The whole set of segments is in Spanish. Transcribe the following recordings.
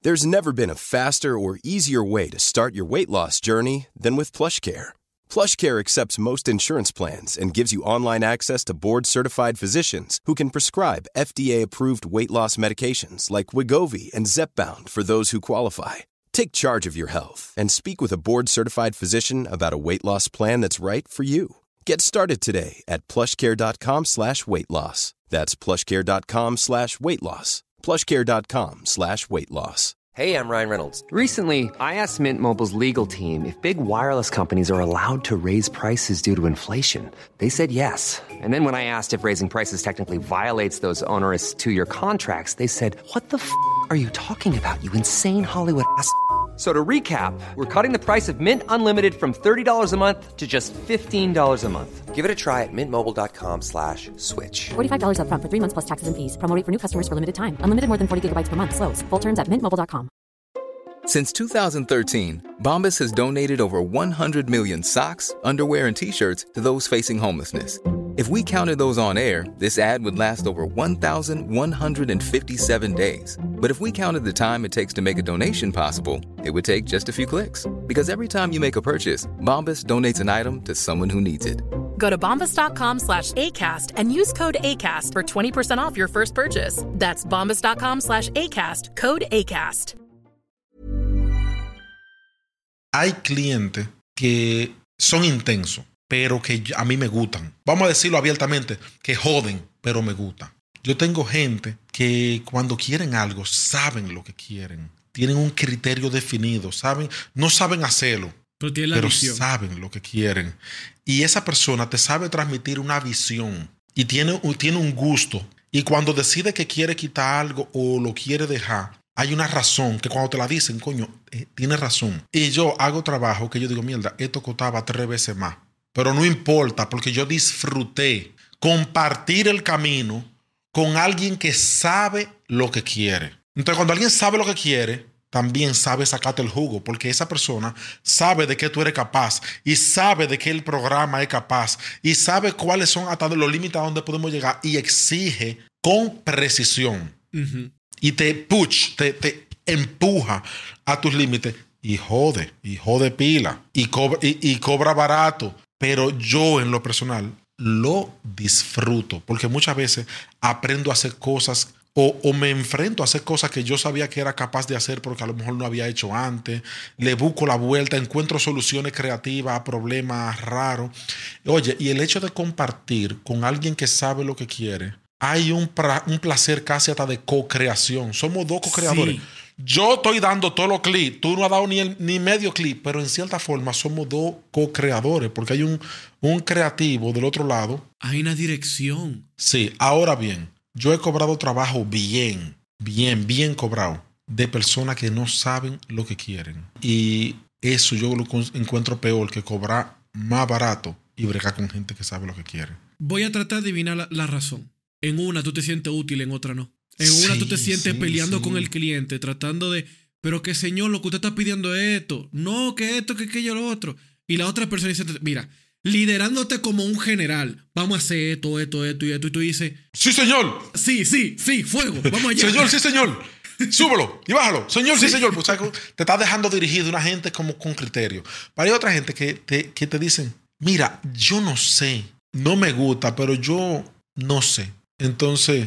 There's never been a faster or easier way to start your weight loss journey than with PlushCare. PlushCare accepts most insurance plans and gives you online access to board-certified physicians who can prescribe FDA-approved weight loss medications like Wegovy and Zepbound for those who qualify. Take charge of your health and speak with a board-certified physician about a weight loss plan that's right for you. Get started today at plushcare.com/weight loss. That's plushcare.com/weight loss. plushcare.com/weight loss. Hey, I'm Ryan Reynolds. Recently, I asked Mint Mobile's legal team if big wireless companies are allowed to raise prices due to inflation. They said yes. And then when I asked if raising prices technically violates those onerous two-year contracts, they said, "What the f*** are you talking about, you insane Hollywood ass?" So to recap, we're cutting the price of Mint Unlimited from $30 a month to just $15 a month. Give it a try at mintmobile.com/switch. $45 up front for 3 months plus taxes and fees. Promo rate for new customers for limited time. Unlimited more than 40 gigabytes per month. Slows full terms at mintmobile.com. Since 2013, Bombas has donated over 100 million socks, underwear, and T-shirts to those facing homelessness. If we counted those on air, this ad would last over 1,157 days. But if we counted the time it takes to make a donation possible, it would take just a few clicks. Because every time you make a purchase, Bombas donates an item to someone who needs it. Go to bombas.com/ACAST and use code ACAST for 20% off your first purchase. That's bombas.com/ACAST, code ACAST. Hay clientes que son intensos, pero que a mí me gustan. Vamos a decirlo abiertamente, que joden, pero me gustan. Yo tengo gente que cuando quieren algo, saben lo que quieren. Tienen un criterio definido, saben, no saben hacerlo, pero saben lo que quieren. Y esa persona te sabe transmitir una visión y tiene un gusto. Y cuando decide que quiere quitar algo o lo quiere dejar, hay una razón que cuando te la dicen, coño, tiene razón. Y yo hago trabajo que yo digo, mierda, esto costaba 3 veces más. Pero no importa, porque yo disfruté compartir el camino con alguien que sabe lo que quiere. Entonces, cuando alguien sabe lo que quiere, también sabe sacarte el jugo, porque esa persona sabe de qué tú eres capaz y sabe de qué el programa es capaz y sabe cuáles son hasta los límites a donde podemos llegar y exige con precisión. Uh-huh. Y te empuja a tus límites y jode pila y cobra barato. Pero yo en lo personal lo disfruto porque muchas veces aprendo a hacer cosas o me enfrento a hacer cosas que yo sabía que era capaz de hacer porque a lo mejor no había hecho antes. Le busco la vuelta, encuentro soluciones creativas a problemas raros. Oye, y el hecho de compartir con alguien que sabe lo que quiere, hay un placer casi hasta de co-creación. Somos 2 co-creadores. Sí. Yo estoy dando todos los clips, tú no has dado ni medio clip, pero en cierta forma somos 2 co-creadores porque hay un creativo del otro lado. Hay una dirección. Sí, ahora bien, yo he cobrado trabajo bien cobrado de personas que no saben lo que quieren. Y eso yo lo encuentro peor que cobrar más barato y bregar con gente que sabe lo que quiere. Voy a tratar de adivinar la razón. En una tú te sientes útil, en otra no. En una tú te sientes peleando con el cliente, tratando de, pero que señor, lo que usted está pidiendo es esto. No, que esto, que aquello, lo otro. Y la otra persona dice, mira, liderándote como un general, vamos a hacer esto y esto. Y tú dices, sí, señor. Sí, fuego, vamos allá. Señor, sí, señor. Súbelo y bájalo. Señor, sí, señor. Pues, te estás dejando dirigir de una gente como con criterio. Pero hay otra gente que te dicen, mira, yo no sé, no me gusta, pero yo no sé. Entonces,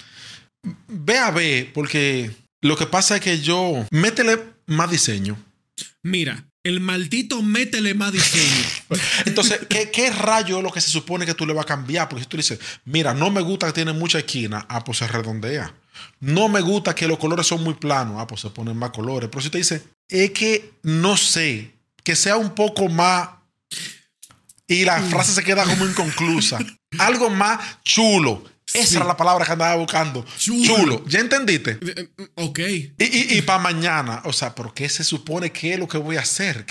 ve a ver, porque lo que pasa es que yo... Métele más diseño. Mira, el maldito métele más diseño. Entonces, ¿qué rayo es lo que se supone que tú le vas a cambiar? Porque si tú dices, mira, no me gusta que tiene mucha esquina, pues se redondea. No me gusta que los colores son muy planos, pues se ponen más colores. Pero si te dice, es que no sé, que sea un poco más... Y la frase se queda como inconclusa. Algo más chulo. Esa era la palabra que andaba buscando. Chulo. ¿Ya entendiste? Ok. Y para mañana, o sea, ¿por qué se supone que es lo que voy a hacer?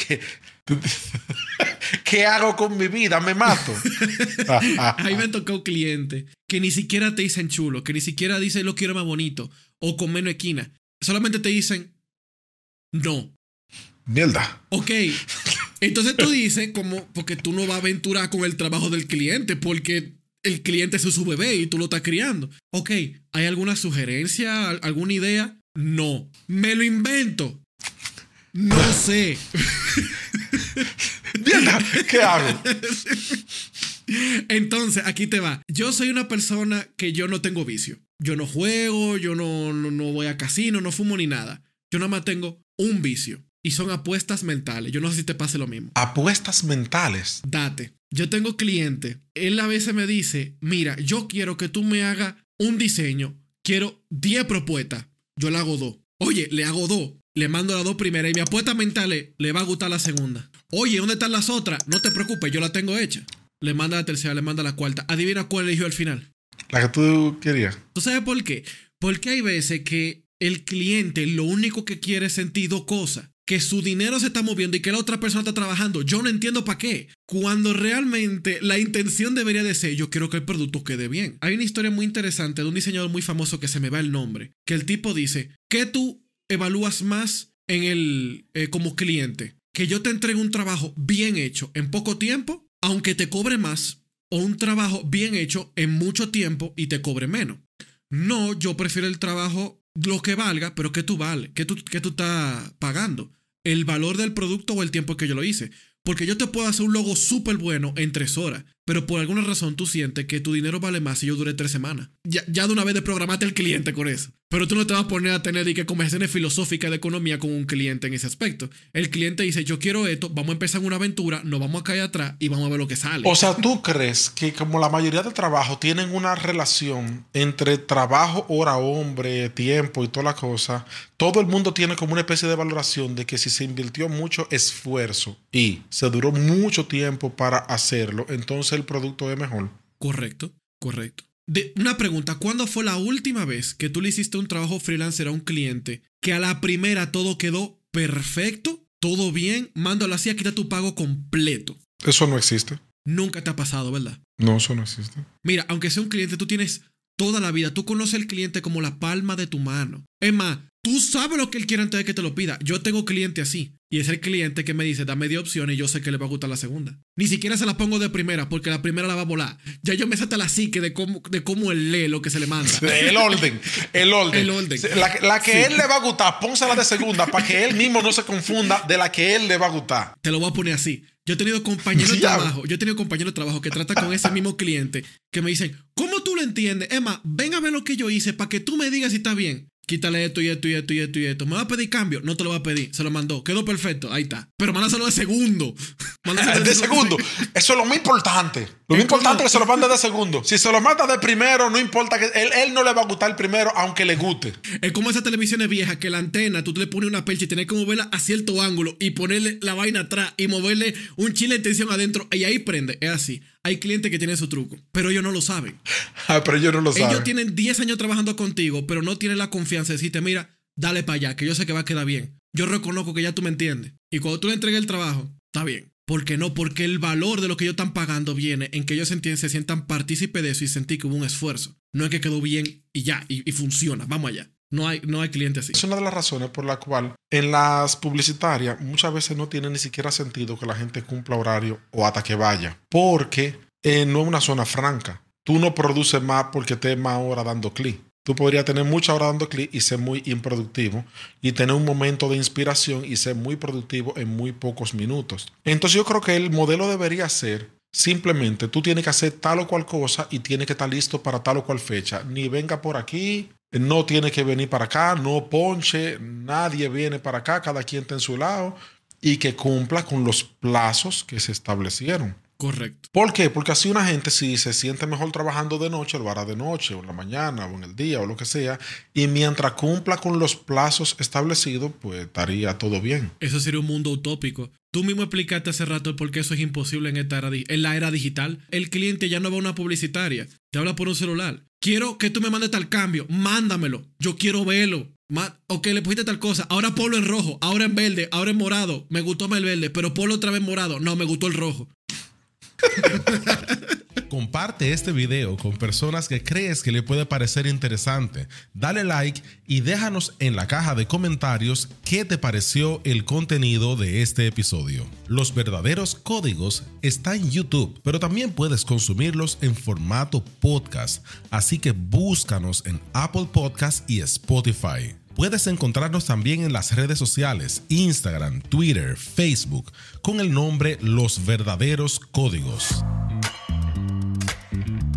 ¿Qué hago con mi vida? ¿Me mato? Ahí me tocó un cliente que ni siquiera te dicen chulo, que ni siquiera dicen lo quiero más bonito o con menos esquina. Solamente te dicen no. Mierda. Ok. Entonces tú dices como porque tú no vas a aventurar con el trabajo del cliente porque el cliente es su bebé y tú lo estás criando. Ok, ¿hay alguna sugerencia, alguna idea? No. ¿Me lo invento? No sé. Mierda, ¿qué hago? Entonces, aquí te va. Yo soy una persona que yo no tengo vicio. Yo no juego, yo no voy a casino, no fumo ni nada. Yo nada más tengo un vicio. Y son apuestas mentales. Yo no sé si te pase lo mismo. ¿Apuestas mentales? Date. Yo tengo cliente. Él a veces me dice, mira, yo quiero que tú me hagas un diseño. Quiero 10 propuestas. Yo le hago 2. Oye, le hago 2. Le mando las 2 primeras y mi apuesta mental es, le va a gustar la segunda. Oye, ¿dónde están las otras? No te preocupes, yo la tengo hecha. Le manda la tercera, le manda la cuarta. Adivina cuál eligió al final. La que tú querías. ¿Tú sabes por qué? Porque hay veces que el cliente lo único que quiere es sentir 2 cosas. Que su dinero se está moviendo y que la otra persona está trabajando. Yo no entiendo para qué. Cuando realmente la intención debería de ser, yo quiero que el producto quede bien. Hay una historia muy interesante de un diseñador muy famoso que se me va el nombre. Que el tipo dice, ¿qué tú evalúas más en como cliente? Que yo te entregue un trabajo bien hecho en poco tiempo, aunque te cobre más, o un trabajo bien hecho en mucho tiempo y te cobre menos. No, yo prefiero el trabajo lo que valga, pero que tú vales, que tú estás pagando. El valor del producto o el tiempo que yo lo hice. Porque yo te puedo hacer un logo súper bueno en 3 horas, pero por alguna razón tú sientes que tu dinero vale más si yo duré 3 semanas. Ya de una vez de programaste al cliente con eso. Pero tú no te vas a poner a tener conversaciones filosóficas de economía con un cliente en ese aspecto. El cliente dice, yo quiero esto, vamos a empezar una aventura, nos vamos a caer atrás y vamos a ver lo que sale. O sea, ¿tú crees que como la mayoría de trabajos tienen una relación entre trabajo, hora, hombre, tiempo y toda la cosa, todo el mundo tiene como una especie de valoración de que si se invirtió mucho esfuerzo y se duró mucho tiempo para hacerlo, entonces el producto es mejor? Correcto. Una pregunta, ¿cuándo fue la última vez que tú le hiciste un trabajo freelancer a un cliente que a la primera todo quedó perfecto, todo bien, mándalo así, aquí está tu pago completo? Eso no existe. Nunca te ha pasado, ¿verdad? No, eso no existe. Mira, aunque sea un cliente, tú tienes toda la vida, tú conoces al cliente como la palma de tu mano. Es más, tú sabes lo que él quiere antes de que te lo pida. Yo tengo cliente así. Y es el cliente que me dice, dame 10 opciones y yo sé que le va a gustar la segunda. Ni siquiera se la pongo de primera porque la primera la va a volar. Ya yo me salta la psique de cómo él lee lo que se le manda. El orden. La que él le va a gustar, pónsela de segunda para que él mismo no se confunda de la que él le va a gustar. Te lo voy a poner así. Yo he tenido compañeros de trabajo que tratan con ese mismo cliente que me dicen, ¿cómo tú lo entiendes? Emma, ven a ver lo que yo hice para que tú me digas si está bien. Quítale esto y esto y esto y esto y esto. ¿Me va a pedir cambio? No te lo va a pedir. Se lo mandó. Quedó perfecto. Ahí está. Pero mándaselo de segundo. De segundo. Eso es lo más importante. Lo más importante es que se lo mande de segundo. Si se lo manda de primero, no importa que él no le va a gustar el primero, aunque le guste. Es como esas televisiones viejas que la antena, tú le pones una percha y tienes que moverla a cierto ángulo y ponerle la vaina atrás y moverle un chile de tensión adentro y ahí prende. Es así. Hay clientes que tienen su truco, pero ellos no lo saben. Pero ellos no lo saben. Ellos tienen 10 años trabajando contigo, pero no tienen la confianza de decirte, mira, dale para allá, que yo sé que va a quedar bien. Yo reconozco que ya tú me entiendes. Y cuando tú le entregues el trabajo, está bien. ¿Por qué no? Porque el valor de lo que ellos están pagando viene en que ellos se sientan partícipes de eso y sentir que hubo un esfuerzo. No es que quedó bien y ya, y funciona. Vamos allá. No hay clientes así. Es una de las razones por la cual en las publicitarias muchas veces no tiene ni siquiera sentido que la gente cumpla horario o hasta que vaya. Porque no es una zona franca. Tú no produces más porque estés más horas dando clic. Tú podrías tener muchas horas dando clic y ser muy improductivo y tener un momento de inspiración y ser muy productivo en muy pocos minutos. Entonces yo creo que el modelo debería ser simplemente tú tienes que hacer tal o cual cosa y tienes que estar listo para tal o cual fecha. Ni venga por aquí, no tiene que venir para acá, no ponche, nadie viene para acá, cada quien está en su lado y que cumpla con los plazos que se establecieron. Correcto. ¿Por qué? Porque así una gente si se siente mejor trabajando de noche, lo hará de noche o en la mañana o en el día o lo que sea. Y mientras cumpla con los plazos establecidos, pues estaría todo bien. Eso sería un mundo utópico. Tú mismo explicaste hace rato por qué eso es imposible en la era digital. El cliente ya no va a una publicitaria, te habla por un celular. Quiero que tú me mandes tal cambio, mándamelo. Yo quiero verlo. Ok, le pusiste tal cosa. Ahora ponlo en rojo, ahora en verde, ahora en morado. Me gustó más el verde, pero ponlo otra vez en morado. No, me gustó el rojo. Comparte este video con personas que crees que le puede parecer interesante. Dale like y déjanos en la caja de comentarios qué te pareció el contenido de este episodio. Los verdaderos códigos están en YouTube, pero también puedes consumirlos en formato podcast, así que búscanos en Apple Podcasts y Spotify. Puedes encontrarnos también en las redes sociales, Instagram, Twitter, Facebook, con el nombre Los Verdaderos Códigos.